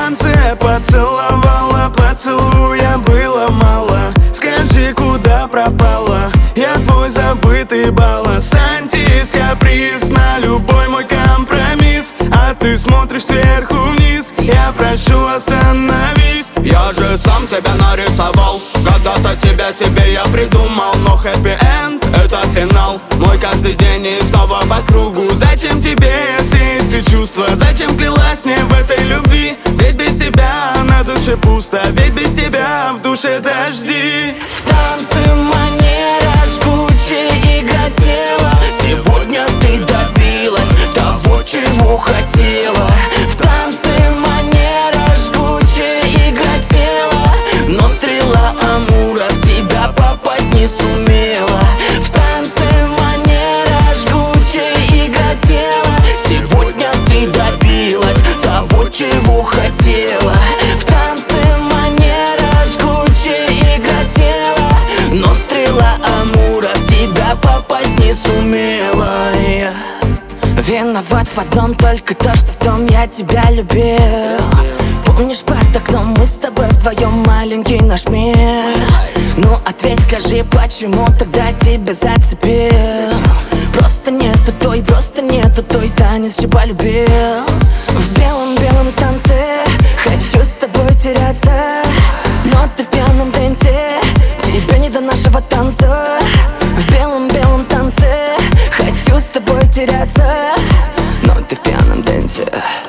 танце поцеловала, поцелуя было мало. Скажи, куда пропала? Я твой забытый баллас. Антис-каприз на любой мой компромисс, а ты смотришь сверху вниз. Я прошу, остановись. Я же сам тебя нарисовал, когда-то тебя себе я придумал. Но хэппи-энд — это финал, мой каждый день и снова по кругу. Зачем тебе все эти чувства? Зачем клялась мне в этой любви? Ведь без тебя на душе пусто, ведь без тебя в душе дожди. В танце манера жгучая, игра тела. Сегодня ты добилась того, чего хотела. В танце манера жгучая, игра тела. Но стрела Амура в тебя попасть не сумела. В танце манера жгучая, игра тела. Сегодня ты добилась того, чего хотела. В танце манера жгучая, игра тела. Но стрела Амура в тебя попасть не сумела. Виноват в одном только то, что в том я тебя любил. Помнишь, под окном мы с тобой вдвоем маленький наш мир? Ну ответь, скажи, почему тогда тебя зацепил? Просто нету той танец, чего любил. В белом-белом танце хочу с тобой теряться, но ты в пьяном дэнсе, тебе не до нашего танца. В белом-белом танце хочу с тобой теряться, но ты в пьяном дэнсе.